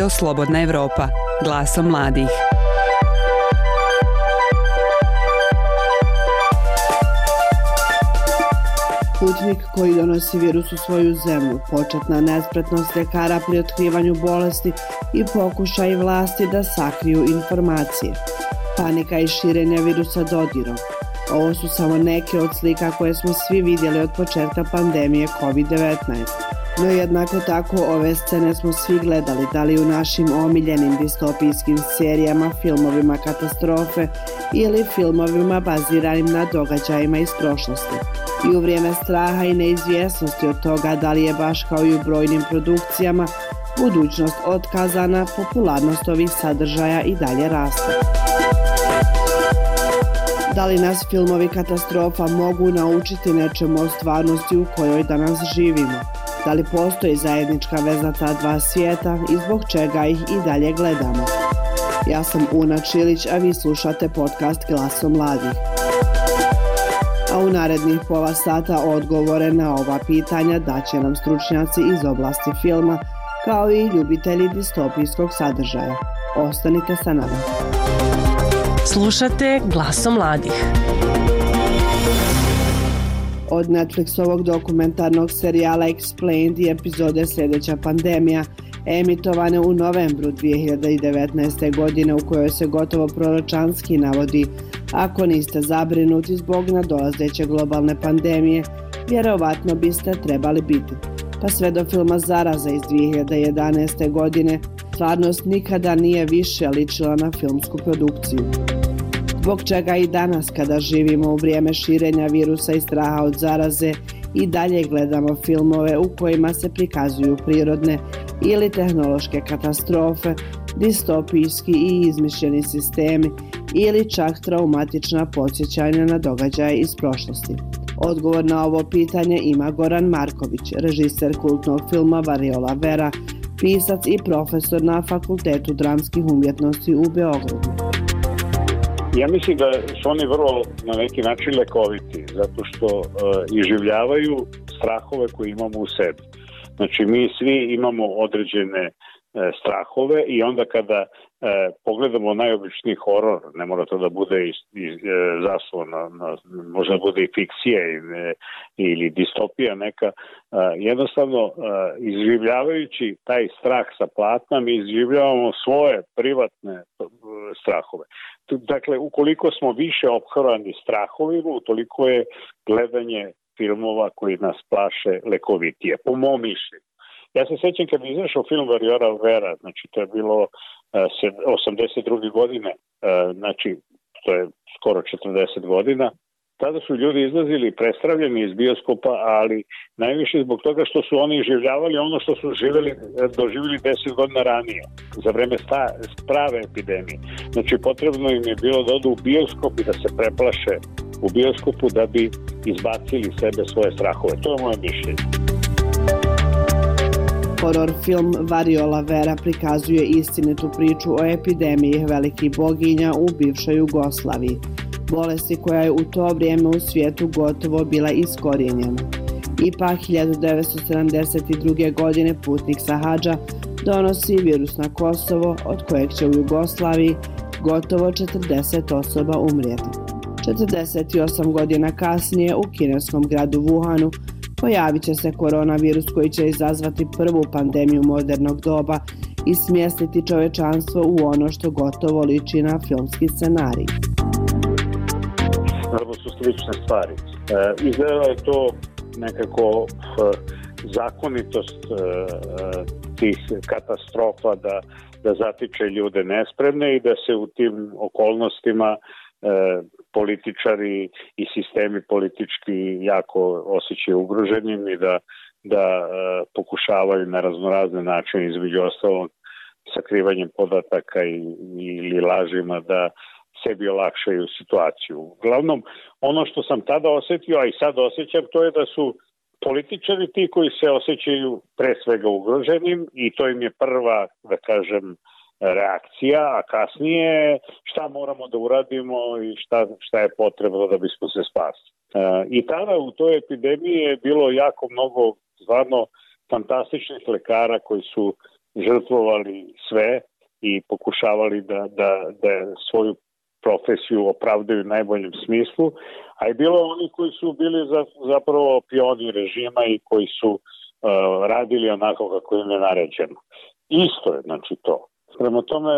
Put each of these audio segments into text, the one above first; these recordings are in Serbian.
Radio Slobodna Evropa, glasom mladih. Putnik koji donosi virus u svoju zemlju, početna nespretnost ljekara pri otkrivanju bolesti i pokušaj vlasti da sakriju informacije. Panika i širenje virusa dodirom. Ovo su samo neke od slika koje smo svi vidjeli od početka pandemije COVID-19. No jednako tako ove scene smo svi gledali, da li u našim omiljenim distopijskim serijama, filmovima katastrofe ili filmovima baziranim na događajima iz prošlosti. I u vrijeme straha i neizvjesnosti od toga da li je baš kao i u brojnim produkcijama budućnost otkazana, popularnost ovih sadržaja i dalje raste. Da li nas filmovi katastrofa mogu naučiti nečemu o stvarnosti u kojoj danas živimo? Da li postoji zajednička veza ta dva svijeta i zbog čega ih i dalje gledamo? Ja sam Una Čilić, a vi slušate podcast Glasom mladih. A u narednih pola sata odgovore na ova pitanja daće nam stručnjaci iz oblasti filma, kao i ljubitelji distopijskog sadržaja. Ostanite sa nama. Slušate Glasom mladih. Od Netflixovog dokumentarnog serijala Explained i epizode Sljedeća pandemija, emitovane u novembru 2019. godine, u kojoj se gotovo proročanski navodi: ako niste zabrinuti zbog nadolazeće globalne pandemije, vjerovatno biste trebali biti. Pa sve do filma Zaraza iz 2011. godine, stvarnost nikada nije više ličila na filmsku produkciju. Zbog čega i danas, kada živimo u vrijeme širenja virusa i straha od zaraze, i dalje gledamo filmove u kojima se prikazuju prirodne ili tehnološke katastrofe, distopijski i izmišljeni sistemi ili čak traumatična podsjećanja na događaje iz prošlosti. Odgovor na ovo pitanje ima Goran Marković, režiser kultnog filma Variola Vera, pisac i profesor na Fakultetu dramskih umjetnosti u Beogradu. Ja mislim da su oni vrlo na neki način lekoviti, zato što iživljavaju strahove koje imamo u sebi. Znači mi svi imamo određene strahove i onda kada pogledamo najobičniji horor, ne mora to da bude zaslona, možda bude i fikcija ili distopija neka, jednostavno izživljavajući taj strah sa platna mi izživljavamo svoje privatne strahove. Dakle, ukoliko smo više ophrani strahovima, utoliko je gledanje filmova koji nas plaše lekovitije, po mom mišljenju. Ja se sjećam kad je izašao film Variola Vera, znači to je bilo 82. godine, znači to je skoro 40 godina. Tada su ljudi izlazili prestravljeni iz bioskopa, ali najviše zbog toga što su oni življavali ono što su doživjeli 10 godina ranije, za vreme prave epidemije. Znači potrebno im je bilo da odu u bioskop i da se preplaše u bioskopu da bi izbacili sebe svoje strahove. To je moje mišljenje. Horor film Variola Vera prikazuje istinitu priču o epidemiji velikih boginja u bivšoj Jugoslaviji, bolesti koja je u to vrijeme u svijetu gotovo bila iskorijenjena. Ipak 1972. godine putnik sa hadža donosi virus na Kosovo, od kojeg će u Jugoslaviji gotovo 40 osoba umrijeti. 48 godina kasnije u kineskom gradu Wuhanu pojavit će se koronavirus koji će izazvati prvu pandemiju modernog doba i smjestiti čovječanstvo u ono što gotovo liči na filmski scenarij. Vrlo su slične stvari. Izgleda je to nekako zakonitost tih katastrofa da zatiče ljude nespremne i da se u tim okolnostima političari i sistemi politički jako osjećaju ugroženim i da pokušavaju na raznorazne načine, između ostalog sakrivanjem podataka ili lažima, da sebi olakšaju situaciju. Uglavnom, ono što sam tada osjetio, a i sad osjećam, to je da su političari ti koji se osjećaju pre svega ugroženim i to im je prva, da kažem, reakcija, a kasnije šta moramo da uradimo i šta je potrebno da bismo se spasili. I tada u toj epidemiji je bilo jako mnogo stvarno fantastičnih lekara koji su žrtvovali sve i pokušavali da svoju profesiju opravdaju u najboljem smislu, a je bilo oni koji su bili zapravo pioni režima i koji su radili onako kako im je naređeno. Isto je, znači to. Prema tome,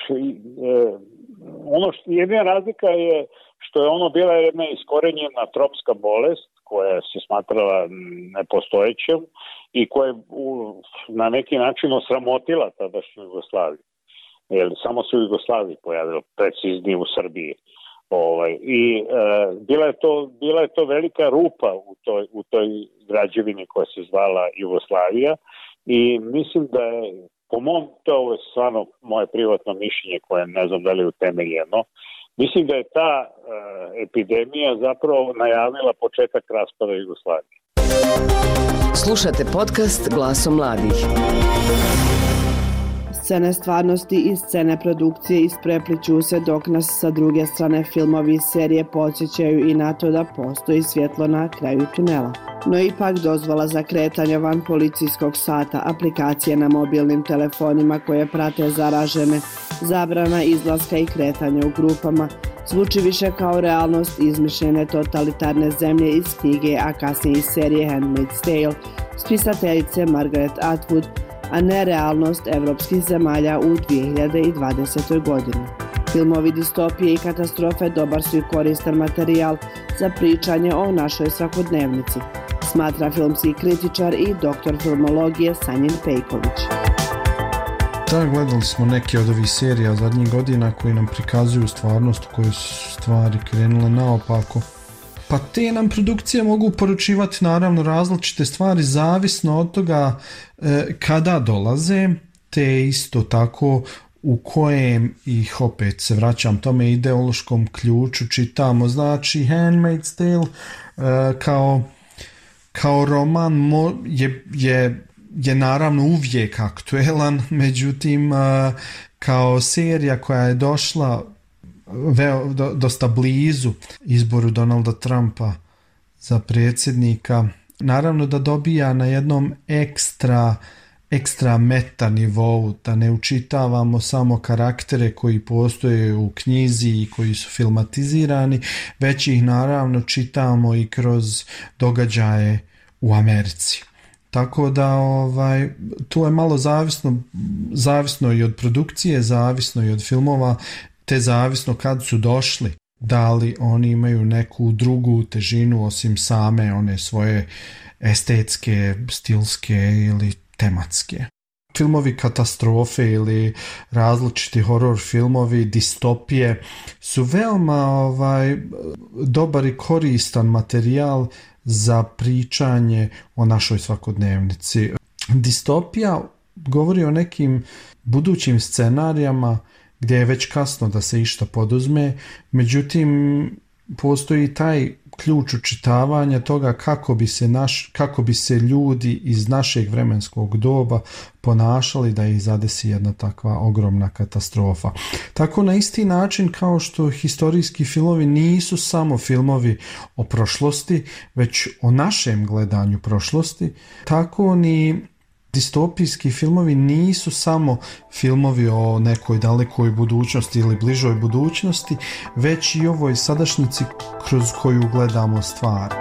jedina razlika je što je ono bila jedna iskorenjena tropska bolest koja se smatrala nepostojećom i koja je na neki način osramotila tadašnju Jugoslaviju. Jer samo se u Jugoslaviji pojavilo, preciznije u Srbiji. Bila je to velika rupa u toj građevini koja se zvala Jugoslavija i mislim da je, po mom, to je stvarno moje privatno mišljenje koje ne znam da li je utemeljeno, mislim da je ta epidemija zapravo najavila početak raspada Jugoslavije. Slušate podcast Glasom mladih. Scene stvarnosti i scene produkcije isprepliću se dok nas sa druge strane filmovi i serije podsjećaju i na to da postoji svjetlo na kraju tunela. No ipak dozvola za kretanje van policijskog sata, aplikacije na mobilnim telefonima koje prate zaražene, zabrana izlaska i kretanje u grupama, zvuči više kao realnost izmišljene totalitarne zemlje iz knjige, a kasnije iz serije Handmaid's Tale, spisateljice Margaret Atwood, a ne realnost evropskih zemalja u 2020. godini. Filmovi distopije i katastrofe dobar su i koristan materijal za pričanje o našoj svakodnevnici, smatra filmski kritičar i doktor filmologije Sanjin Pejković. Da, gledali smo neke od ovih serija zadnjih godina koji nam prikazuju stvarnost u kojoj su stvari krenule naopako. Pa te nam produkcije mogu poručivati naravno različite stvari zavisno od toga kada dolaze, te isto tako u kojem ih opet se vraćam tome ideološkom ključu čitamo. Znači Handmaid's Tale kao roman je naravno uvijek aktuelan, međutim kao serija koja je došla dosta blizu izboru Donalda Trumpa za predsjednika, naravno da dobija na jednom ekstra meta nivou, da ne učitavamo samo karaktere koji postoje u knjizi i koji su filmatizirani, već ih naravno čitamo i kroz događaje u Americi. Tako da tu je malo zavisno i od produkcije, zavisno i od filmova, te zavisno kad su došli, da li oni imaju neku drugu težinu osim same one svoje estetske, stilske ili tematske. Filmovi katastrofe ili različiti horor filmovi, distopije su veoma dobar i koristan materijal za pričanje o našoj svakodnevnici. Distopija govori o nekim budućim scenarijama gdje je već kasno da se išta poduzme, međutim postoji taj ključ učitavanja toga kako bi se ljudi iz našeg vremenskog doba ponašali da ih zadesi jedna takva ogromna katastrofa. Tako na isti način kao što historijski filmovi nisu samo filmovi o prošlosti, već o našem gledanju prošlosti, tako ni distopijski filmovi nisu samo filmovi o nekoj dalekoj budućnosti ili bližoj budućnosti, već i ovoj sadašnjici kroz koju gledamo stvari.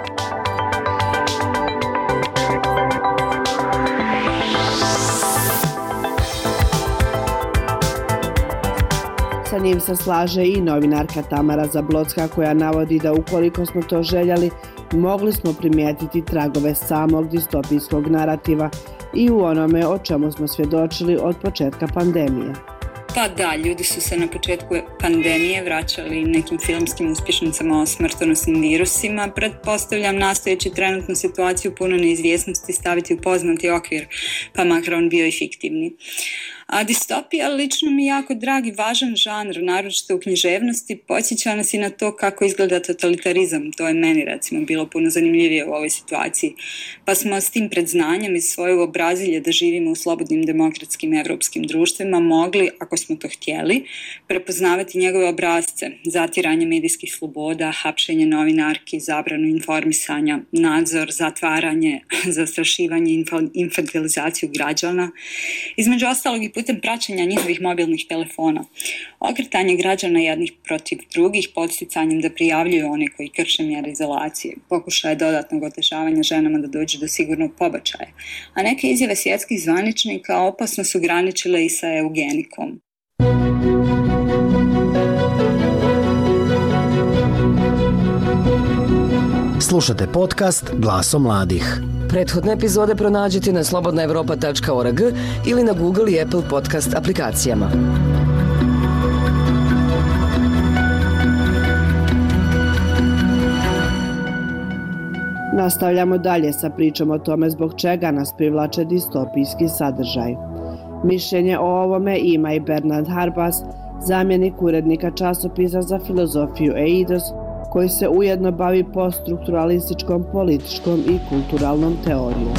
Sa njim se slaže i novinarka Tamara Zablocka koja navodi da ukoliko smo to željeli, mogli smo primijetiti tragove samog distopijskog narativa i u onome o čemu smo svjedočili od početka pandemije. Pa da, ljudi su se na početku pandemije vraćali nekim filmskim uspješnicama o smrtonosnim virusima. Pretpostavljam nastojeći trenutnu situaciju puno neizvjesnosti staviti u poznati okvir, pa makar on bio i fiktivni. A distopija lično mi je jako drag i važan žanr, naročito u književnosti, podsjeća nas i na to kako izgleda totalitarizam. To je meni recimo bilo puno zanimljivije u ovoj situaciji. Pa smo s tim predznanjem iz svoje uobrazilje da živimo u slobodnim demokratskim evropskim društvima mogli, ako smo to htjeli, prepoznavati njegove obrasce, zatiranje medijskih sloboda, hapšenje novinarki, zabranu informisanja, nadzor, zatvaranje, zastrašivanje, infantilizaciju građana, između ostalog i putem praćenja njihovih mobilnih telefona, okretanje građana jednih protiv drugih podsticanjem da prijavljuju one koji krše mjere izolacije, pokušaje dodatnog otežavanja ženama da dođu do sigurnog pobačaja, a neke izjave svjetskih zvaničnika opasno su graničile i sa eugenikom. Slušate podcast Glasom mladih. Prethodne epizode pronađite na slobodnaevropa.org ili na Google i Apple podcast aplikacijama. Nastavljamo dalje sa pričom o tome zbog čega nas privlače distopijski sadržaj. Mišljenje o ovome ima i Bernard Harbas, zamjenik urednika časopisa za filozofiju Eidos, koji se ujedno bavi poststrukturalističkom, političkom i kulturalnom teorijom.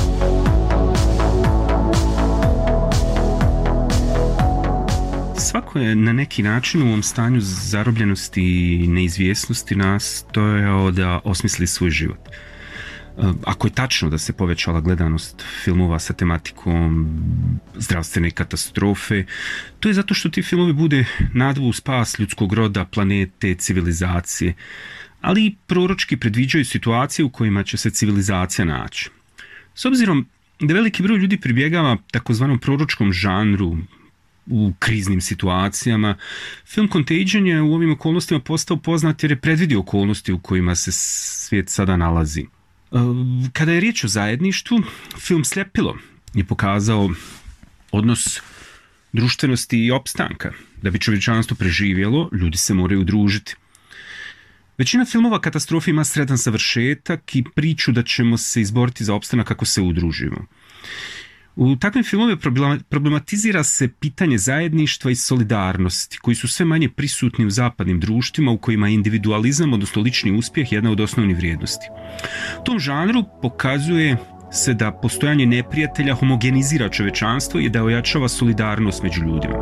Svako je na neki način u ovom stanju zarobljenosti i neizvjesnosti nastojao da osmisli svoj život. Ako je tačno da se povećala gledanost filmova sa tematikom zdravstvene katastrofe, to je zato što ti filmovi bude nadu u spas ljudskog roda, planete, civilizacije, ali i proročki predviđaju situacije u kojima će se civilizacija naći. S obzirom da veliki broj ljudi pribjegava takozvanom proročkom žanru u kriznim situacijama, film Contagion je u ovim okolnostima postao poznat jer je predvidio okolnosti u kojima se svijet sada nalazi. Kada je riječ o zajedništvu, film Sljepilo je pokazao odnos društvenosti i opstanka. Da bi čovječanstvo preživjelo, ljudi se moraju udružiti. Većina filmova katastrofe ima sretan završetak i priču da ćemo se izboriti za opstanak kako se udružimo. U takvim filmovima problematizira se pitanje zajedništva i solidarnosti, koji su sve manje prisutni u zapadnim društvima u kojima je individualizam, odnosno lični uspjeh, jedna od osnovnih vrijednosti. U tom žanru pokazuje se da postojanje neprijatelja homogenizira čovječanstvo i da ojačava solidarnost među ljudima.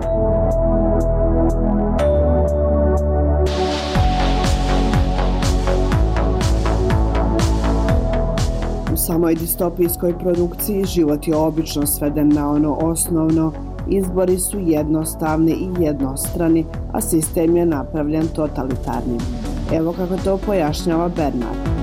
U samoj distopijskoj produkciji život je obično sveden na ono osnovno, izbori su jednostavni i jednostrani, a sistem je napravljen totalitarnim. Evo kako to pojašnjava Bernard.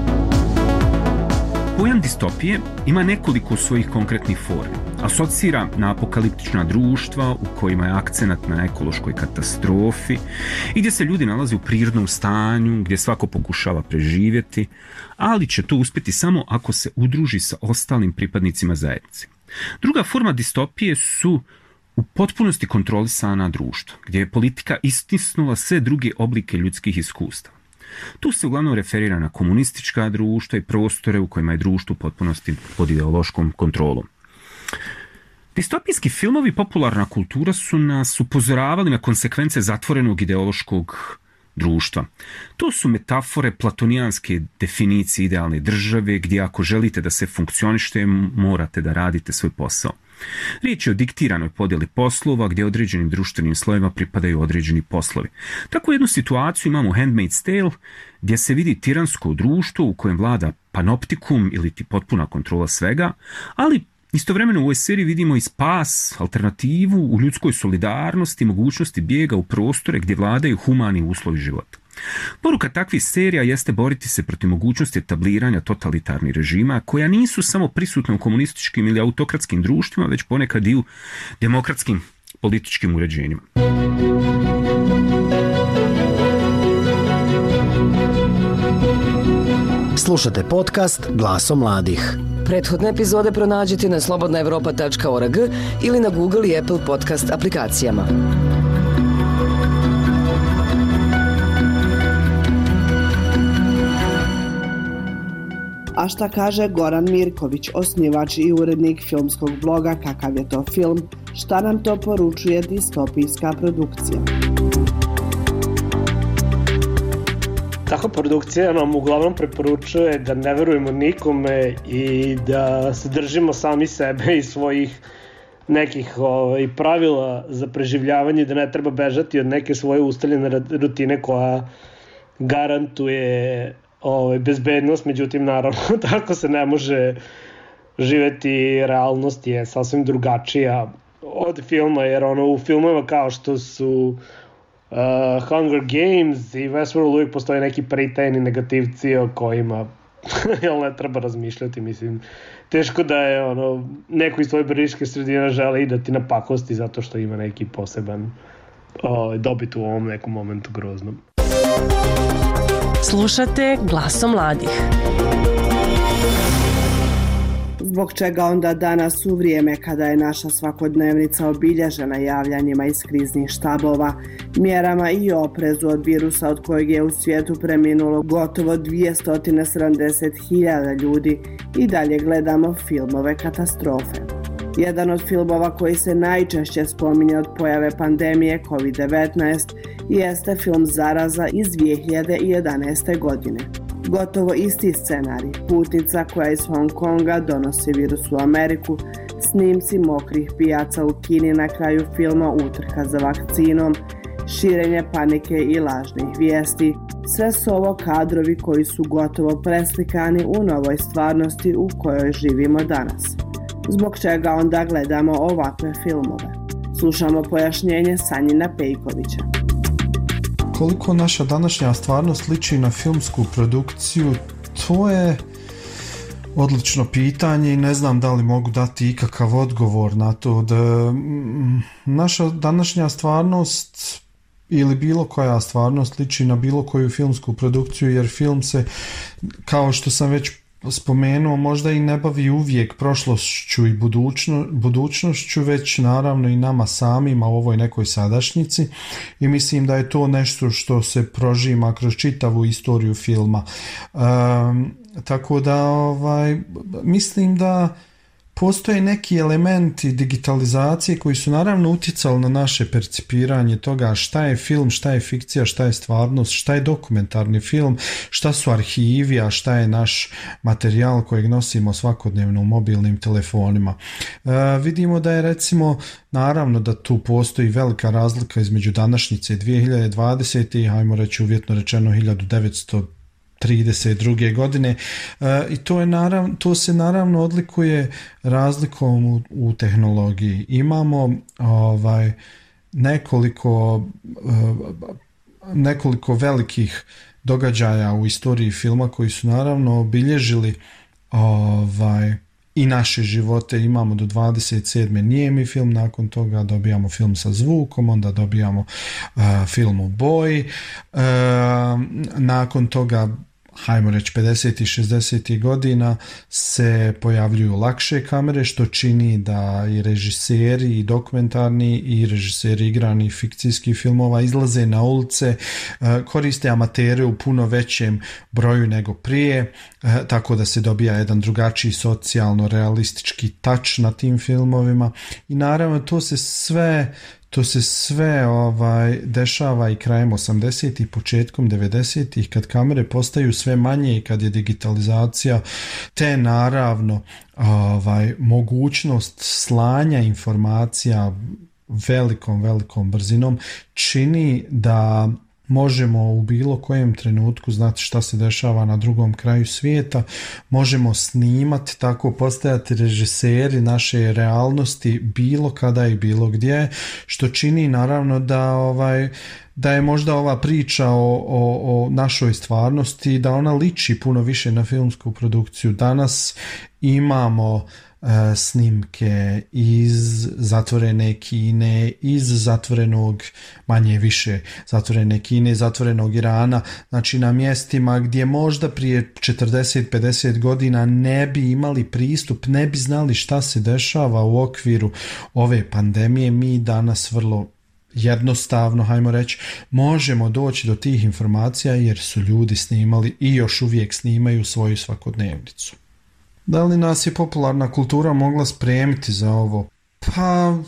Pojam distopije ima nekoliko svojih konkretnih formi. Asocira na apokaliptična društva u kojima je akcenat na ekološkoj katastrofi i gdje se ljudi nalaze u prirodnom stanju, gdje svako pokušava preživjeti, ali će to uspjeti samo ako se udruži sa ostalim pripadnicima zajednice. Druga forma distopije su u potpunosti kontrolisana društva, gdje je politika istisnula sve druge oblike ljudskih iskustava. Tu se uglavnom referira na komunistička društva i prostore u kojima je društvo u potpunosti pod ideološkom kontrolom. Distopijski filmovi, popularna kultura su nas upozoravali na konsekvence zatvorenog ideološkog društva. To su metafore platonijanske definicije idealne države, gdje ako želite da se funkcionište, morate da radite svoj posao. Riječ je o diktiranoj podjeli poslova gdje određenim društvenim slojevima pripadaju određeni poslovi. Tako jednu situaciju imamo u Handmaid's Tale gdje se vidi tiransko društvo u kojem vlada panoptikum ili ti potpuna kontrola svega, ali istovremeno u ovoj seriji vidimo i spas, alternativu u ljudskoj solidarnosti, mogućnosti bijega u prostore gdje vladaju humani uslovi života. Poruka takvih serija jeste boriti se protiv mogućnosti etabliranja totalitarnih režima koja nisu samo prisutna u komunističkim ili autokratskim društvima, već ponekad i u demokratskim političkim uređenjima. Slušate podcast Glasom mladih. Prethodne epizode pronađite na slobodnaevropa.org ili na Google i Apple podcast aplikacijama. A šta kaže Goran Mirković, osnivač i urednik filmskog bloga Kakav je to film, šta nam to poručuje distopijska produkcija? Takva produkcija nam uglavnom preporučuje da ne verujemo nikome i da se držimo sami sebe i svojih nekih pravila za preživljavanje, da ne treba bežati od neke svoje ustaljene rutine koja garantuje bezbednost, međutim naravno tako se ne može živeti, realnost je sasvim drugačija od filma, jer u filmova kao što su Hunger Games i Westworld uvijek postoje neki pritajni negativci o kojima ne treba razmišljati, mislim. Teško da je neko iz tvoje beriške sredine žele i da ti napakosti zato što ima neki poseban dobit u ovom nekom momentu groznom. Slušate Glasom mladih. Zbog čega onda danas u vrijeme kada je naša svakodnevnica obilježena javljanjima iz kriznih štabova, mjerama i oprezu od virusa od kojeg je u svijetu preminulo gotovo 270.000 ljudi, i dalje gledamo filmove katastrofe. Jedan od filmova koji se najčešće spominje od pojave pandemije COVID-19 jeste film Zaraza iz 2011. godine. Gotovo isti scenarij, putnica koja iz Hong Konga donosi virus u Ameriku, snimci mokrih pijaca u Kini na kraju filma utrka za vakcinom, širenje panike i lažnih vijesti. Sve su ovo kadrovi koji su gotovo preslikani u novoj stvarnosti u kojoj živimo danas. Zbog čega onda gledamo ovakve filmove? Slušamo pojašnjenje Sanjina Pejkovića. Koliko naša današnja stvarnost liči na filmsku produkciju, to je odlično pitanje i ne znam da li mogu dati ikakav odgovor na to. Naša današnja stvarnost ili bilo koja stvarnost liči na bilo koju filmsku produkciju, jer film se, kao što sam već spomenuo, možda i ne bavi uvijek prošlošću i budućnošću, već naravno i nama samima u ovoj nekoj sadašnjici, i mislim da je to nešto što se prožima kroz čitavu istoriju filma. Tako da mislim da postoje neki elementi digitalizacije koji su naravno utjecali na naše percipiranje toga šta je film, šta je fikcija, šta je stvarnost, šta je dokumentarni film, šta su arhivi, a šta je naš materijal kojeg nosimo svakodnevno u mobilnim telefonima. Vidimo da je, recimo, naravno da tu postoji velika razlika između današnjice 2020. i, hajmo reći uvjetno rečeno, 1932. godine, i to se naravno odlikuje razlikom u tehnologiji. Imamo nekoliko velikih događaja u istoriji filma koji su naravno obilježili i naše živote. Imamo do 27. nijemi film, nakon toga dobijamo film sa zvukom, onda dobijamo film u boji, nakon toga, hajmo reći 50. i 60. godina, se pojavljuju lakše kamere, što čini da i režiseri i dokumentarni i režiseri igranih fikcijskih filmova izlaze na ulice, koriste amatere u puno većem broju nego prije, tako da se dobija jedan drugačiji socijalno realistički touch na tim filmovima. I naravno to se sve dešava i krajem 80. i početkom 90. kad kamere postaju sve manje i kad je digitalizacija, te naravno mogućnost slanja informacija velikom brzinom čini da možemo u bilo kojem trenutku znati šta se dešava na drugom kraju svijeta, možemo snimati, tako postajati režiseri naše realnosti bilo kada i bilo gdje, što čini naravno da je možda ova priča o našoj stvarnosti, da ona liči puno više na filmsku produkciju. Danas imamo snimke iz zatvorene Kine, iz zatvorenog, manje više zatvorene Kine, zatvorenog Irana, znači na mjestima gdje možda prije 40-50 godina ne bi imali pristup, ne bi znali šta se dešava u okviru ove pandemije. Mi danas vrlo jednostavno, hajmo reći, možemo doći do tih informacija jer su ljudi snimali i još uvijek snimaju svoju svakodnevnicu. Da li nas je popularna kultura mogla spremiti za ovo? Pa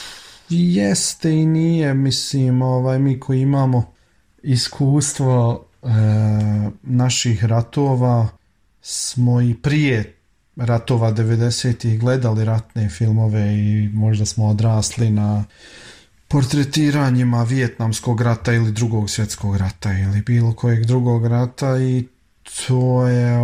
jeste i nije, mislim, mi koji imamo iskustvo naših ratova smo i prije ratova 90-ih gledali ratne filmove i možda smo odrasli na portretiranjima Vijetnamskog rata ili Drugog svjetskog rata ili bilo kojeg drugog rata i to je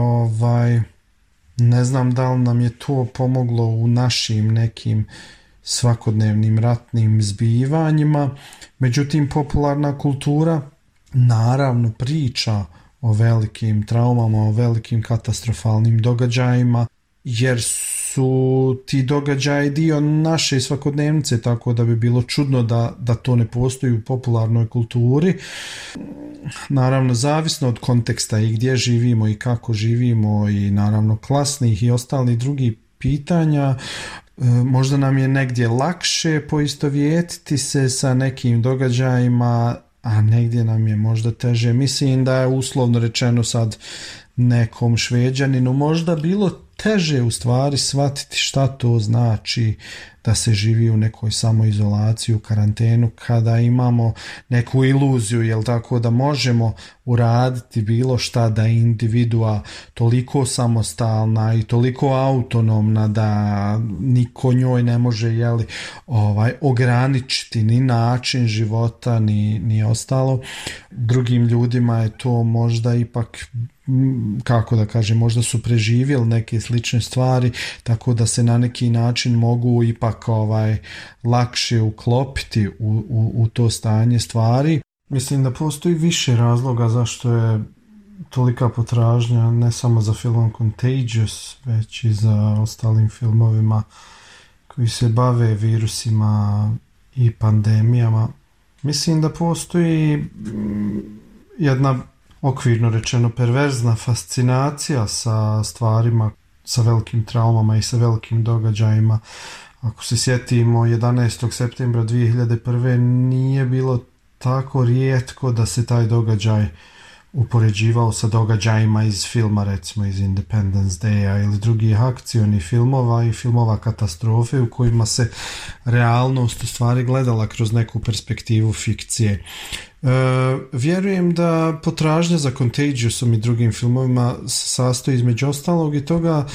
ne znam da li nam je to pomoglo u našim nekim svakodnevnim ratnim zbivanjima, međutim popularna kultura naravno priča o velikim traumama, o velikim katastrofalnim događajima, jer su ti događaji dio naše svakodnevnice, tako da bi bilo čudno da to ne postoji u popularnoj kulturi. Naravno, zavisno od konteksta i gdje živimo i kako živimo i naravno klasnih i ostalih drugih pitanja, možda nam je negdje lakše poistovjetiti se sa nekim događajima, a negdje nam je možda teže. Mislim da je uslovno rečeno sad nekom Šveđaninu možda bilo teže u stvari shvatiti šta to znači da se živi u nekoj samoizolaciji, u karantenu, kada imamo neku iluziju, jel tako, da možemo uraditi bilo šta, da je individua toliko samostalna i toliko autonomna da niko njoj ne može ograničiti ni način života ni ostalo. Drugim ljudima je to možda ipak, kako da kažem, možda su preživjeli neke slične stvari, tako da se na neki način mogu ipak lakše uklopiti u to stanje stvari. Mislim da postoji više razloga zašto je tolika potražnja ne samo za filmom Contagious, već i za ostalim filmovima koji se bave virusima i pandemijama. Mislim da postoji jedna, okvirno rečeno, perverzna fascinacija sa stvarima, sa velikim traumama i sa velikim događajima. Ako se sjetimo 11. septembra 2001. nije bilo tako rijetko da se taj događaj upoređivao sa događajima iz filma, recimo iz Independence Day-a ili drugih akcionih filmova i filmova katastrofe u kojima se realnost u stvari gledala kroz neku perspektivu fikcije. Vjerujem da potražnja za Contagiousom i drugim filmovima sastoji između ostalog i toga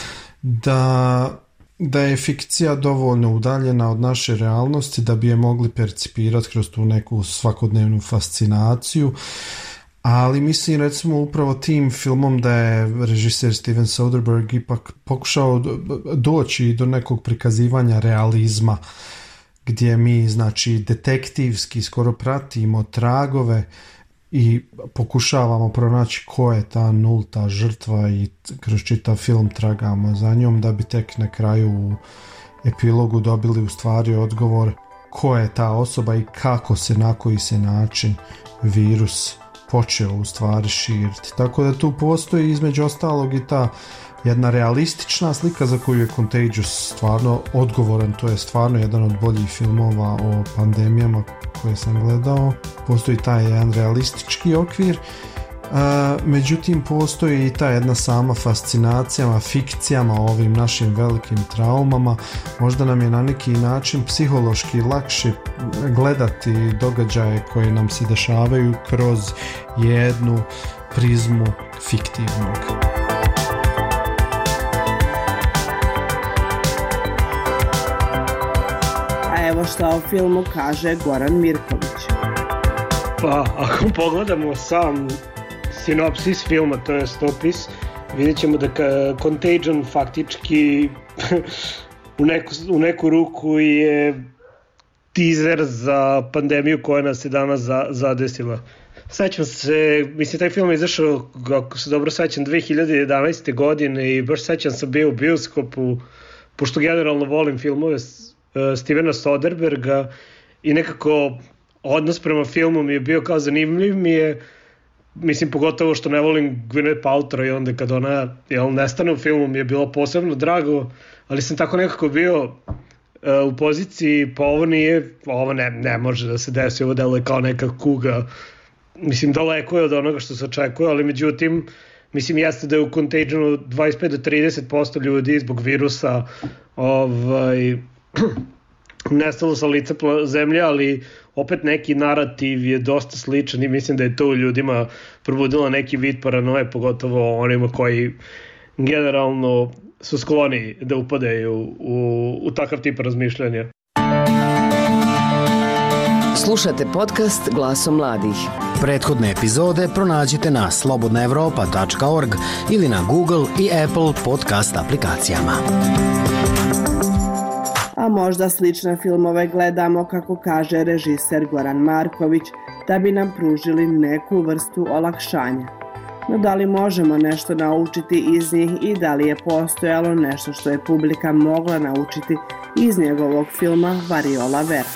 da je fikcija dovoljno udaljena od naše realnosti da bi je mogli percipirati kroz tu neku svakodnevnu fascinaciju, ali mislim recimo upravo tim filmom da je režiser Steven Soderbergh ipak pokušao doći do nekog prikazivanja realizma, gdje mi znači detektivski skoro pratimo tragove i pokušavamo pronaći ko je ta nulta žrtva i kroz čitav film tragamo za njom da bi tek na kraju u epilogu dobili u stvari odgovor ko je ta osoba i kako se, na koji se način virus počeo u stvari širiti. Tako da tu postoji između ostalog i ta jedna realistična slika za koju je Contagious stvarno odgovoran, to je stvarno jedan od boljih filmova o pandemijama koje sam gledao. Postoji taj jedan realistički okvir, međutim postoji i ta jedna sama fascinacijama, fikcijama o ovim našim velikim traumama. Možda nam je na neki način psihološki lakše gledati događaje koje nam se dešavaju kroz jednu prizmu fiktivnog. Evo šta o filmu kaže Goran Mirković. Pa, ako pogledamo sam sinopsis filma, to je opis, vidjet ćemo da Contagion faktički u neku ruku je teaser za pandemiju koja nas je danas zadesila. Sećam se, mislim, taj film je izašao, ako se dobro sećam, 2011. godine i baš sećam sam bio u bioskopu, pošto generalno volim filmove Stevena Soderberga i nekako odnos prema filmu mi je bio kao zanimljiv mi je, mislim pogotovo što ne volim Gwyneth Paltrow i onda kad ona nestane u filmu mi je bilo posebno drago, ali sam tako nekako bio u poziciji, pa ovo ne može da se desi, ovo deluje kao neka kuga, mislim daleko je od onoga što se očekuje, ali međutim, mislim jeste da je u Contagionu 25 do 30% ljudi zbog virusa nestalo sa lica zemlje, ali opet neki narativ je dosta sličan i mislim da je to u ljudima probudilo neki vid paranoje, pogotovo onima koji generalno su skloni da upadaju u takav tip razmišljanja. Slušate podcast Glasom mladih. Prethodne epizode pronađite na slobodnaevropa.org ili na Google i Apple podcast aplikacijama. A možda slične filmove gledamo, kako kaže režiser Goran Marković, da bi nam pružili neku vrstu olakšanja. No da li možemo nešto naučiti iz njih i da li je postojalo nešto što je publika mogla naučiti iz njegovog filma Variola Vera?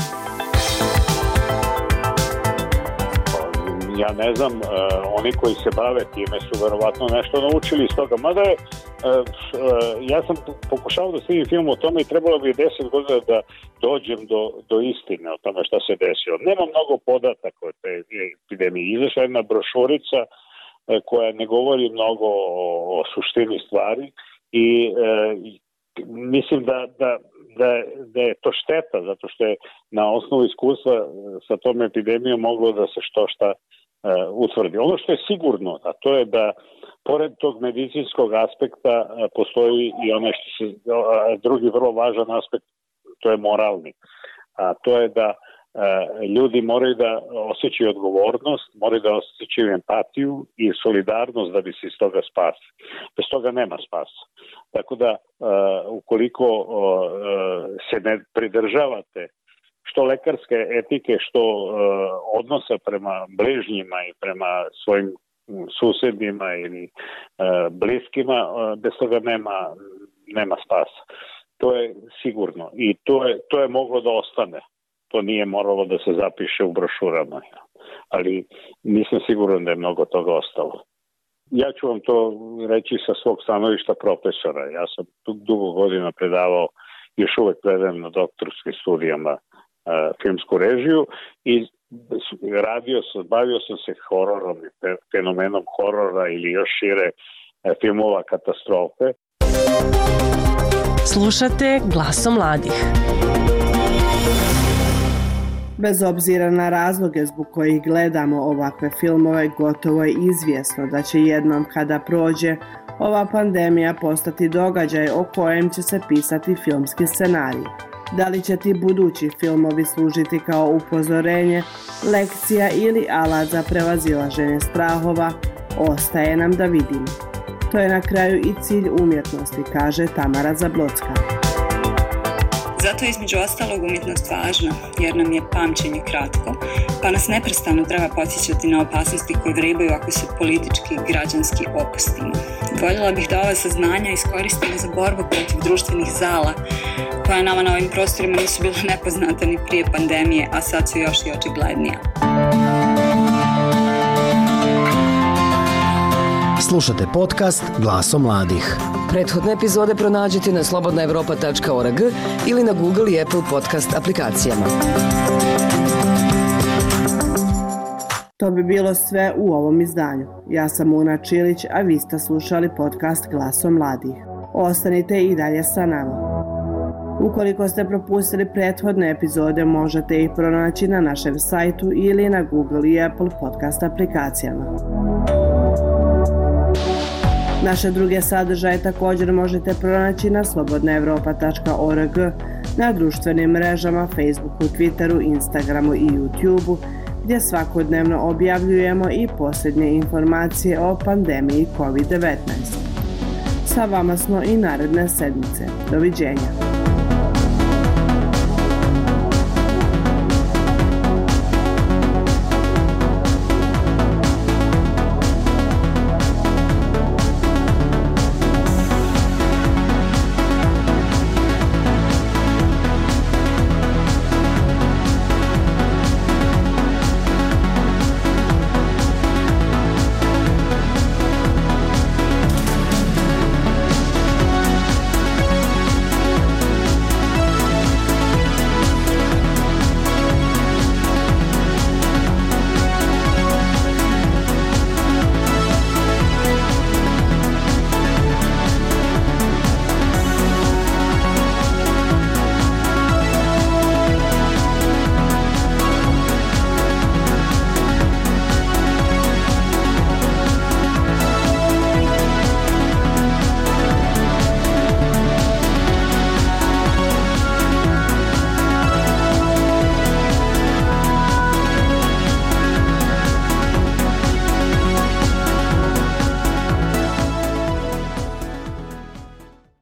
Ja ne znam, oni koji se bave time su verovatno nešto naučili iz toga. Mada je, ja sam pokušao da snimim film o tome i trebalo bi 10 godina da dođem do istine o tome šta se desilo. Nema mnogo podataka o te epidemiji. Izašla jedna brošurica koja ne govori mnogo o suštini stvari i mislim da je to šteta, zato što je na osnovu iskustva sa tom epidemijom moglo da se što šta utvrdi. Ono što je sigurno, a to je da pored tog medicinskog aspekta postoji i onaj drugi vrlo važan aspekt, to je moralni. A to je da ljudi moraju da osjećaju odgovornost, moraju da osjećaju empatiju i solidarnost da bi se iz toga spasili. Bez toga nema spasa. Tako da, ukoliko se ne pridržavate što lekarske etike, što odnosa prema bližnjima i prema svojim susedima ili bliskima, bez toga nema spasa. To je sigurno i to je moglo da ostane. To nije moralo da se zapiše u brošurama, ali nisam siguran da je mnogo toga ostalo. Ja ću vam to reći sa svog stanovišta profesora. Ja sam dugo godina predavao, još uvek predajem na doktorskim studijama filmsku režiju i bavio sam se hororom i fenomenom horora ili još šire filmova katastrofe. Slušate Glasom mladih. Bez obzira na razloge zbog kojih gledamo ovakve filmove, gotovo je izvjesno da će jednom kada prođe ova pandemija postati događaj o kojem će se pisati filmski scenarij. Da li će ti budući filmovi služiti kao upozorenje, lekcija ili alat za prevazilaženje strahova, ostaje nam da vidimo. To je na kraju i cilj umjetnosti, kaže Tamara Zablocka. Zato je između ostalog umjetnost važna, jer nam je pamćenje kratko, pa nas neprestano treba podsjećati na opasnosti koje vrebaju ako se politički i građanski opustimo. Voljela bih da ova saznanja iskoristimo za borbu protiv društvenih zala, koja nama na ovim prostorima nisu bila nepoznata ni prije pandemije, a sad su još i očiglednija. Slušate podcast Glasom mladih. Prethodne epizode pronađite na slobodnaevropa.org ili na Google i Apple podcast aplikacijama. To bi bilo sve u ovom izdanju. Ja sam Una Čilić, a vi ste slušali podcast Glasom mladih. Ostanite i dalje sa nama. Ukoliko ste propustili prethodne epizode, možete ih pronaći na našem sajtu ili na Google i Apple podcast aplikacijama. Naše druge sadržaje također možete pronaći na slobodnaevropa.org, na društvenim mrežama, Facebooku, Twitteru, Instagramu i YouTubeu, gdje svakodnevno objavljujemo i posljednje informacije o pandemiji COVID-19. Sa vama smo i naredne sedmice. Doviđenja.